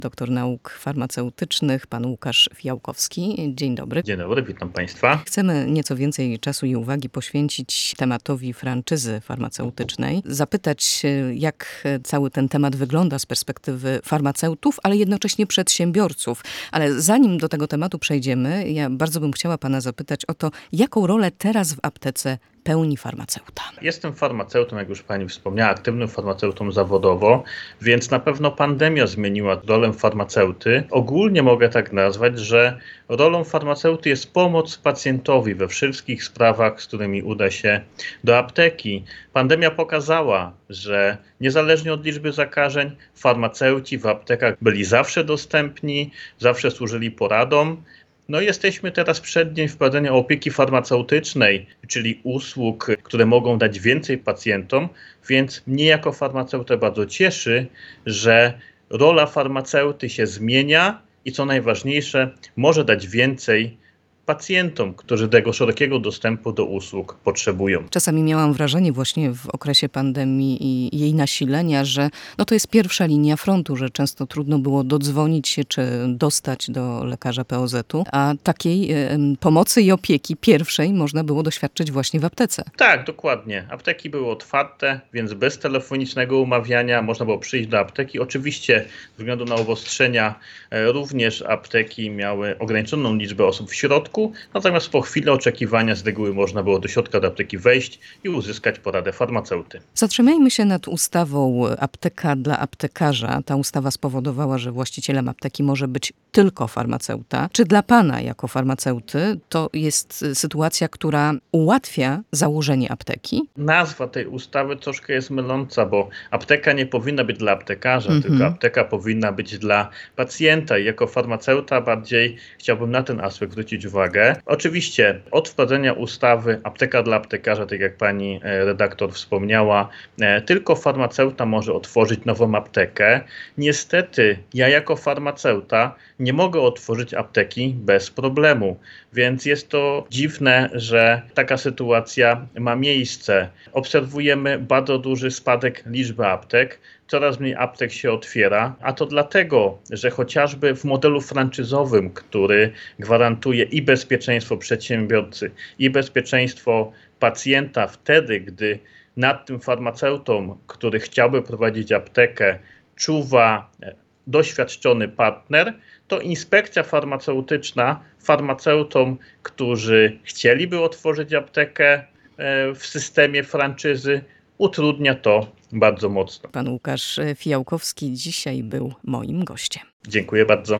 doktor nauk farmaceutycznych, pan Łukasz Fijałkowski. Dzień dobry. Dzień dobry, witam Państwa. Chcemy nieco więcej czasu i uwagi poświęcić tematowi franczyzy farmaceutycznej. Zapytać, jak cały ten temat wygląda z perspektywy farmaceutów, ale jednocześnie przedsiębiorców. Ale zanim do tego tematu przejdziemy, ja bardzo bym chciała pana zapytać o to, jaką rolę teraz w aptece pełni farmaceuta. Jestem farmaceutą, jak już Pani wspomniała, aktywnym farmaceutą zawodowo, więc na pewno pandemia zmieniła rolę farmaceuty. Ogólnie mogę tak nazwać, że rolą farmaceuty jest pomoc pacjentowi we wszystkich sprawach, z którymi uda się do apteki. Pandemia pokazała, że niezależnie od liczby zakażeń, farmaceuci w aptekach byli zawsze dostępni, zawsze służyli poradą. No jesteśmy teraz w przeddzień wprowadzenia opieki farmaceutycznej, czyli usług, które mogą dać więcej pacjentom, więc mnie jako farmaceutę bardzo cieszy, że rola farmaceuty się zmienia i co najważniejsze, może dać więcej pacjentom, którzy tego szerokiego dostępu do usług potrzebują. Czasami miałam wrażenie właśnie w okresie pandemii i jej nasilenia, że to jest pierwsza linia frontu, że często trudno było dodzwonić się czy dostać do lekarza POZ-u, a takiej pomocy i opieki pierwszej można było doświadczyć właśnie w aptece. Tak, dokładnie. Apteki były otwarte, więc bez telefonicznego umawiania można było przyjść do apteki. Oczywiście ze względu na obostrzenia również apteki miały ograniczoną liczbę osób w środku, natomiast po chwili oczekiwania z reguły można było do środka do apteki wejść i uzyskać poradę farmaceuty. Zatrzymajmy się nad ustawą Apteka dla aptekarza. Ta ustawa spowodowała, że właścicielem apteki może być tylko farmaceuta. Czy dla pana jako farmaceuty to jest sytuacja, która ułatwia założenie apteki? Nazwa tej ustawy troszkę jest myląca, bo apteka nie powinna być dla aptekarza, tylko apteka powinna być dla pacjenta i jako farmaceuta bardziej chciałbym na ten aspekt zwrócić uwagę. Oczywiście od wprowadzenia ustawy apteka dla aptekarza, tak jak pani redaktor wspomniała, tylko farmaceuta może otworzyć nową aptekę. Niestety ja jako farmaceuta nie mogę otworzyć apteki bez problemu, więc jest to dziwne, że taka sytuacja ma miejsce. Obserwujemy bardzo duży spadek liczby aptek. Coraz mniej aptek się otwiera, a to dlatego, że chociażby w modelu franczyzowym, który gwarantuje i bezpieczeństwo przedsiębiorcy, i bezpieczeństwo pacjenta wtedy, gdy nad tym farmaceutą, który chciałby prowadzić aptekę, czuwa doświadczony partner, to inspekcja farmaceutyczna farmaceutom, którzy chcieliby otworzyć aptekę w systemie franczyzy, utrudnia to bardzo mocno. Pan Łukasz Fijałkowski dzisiaj był moim gościem. Dziękuję bardzo.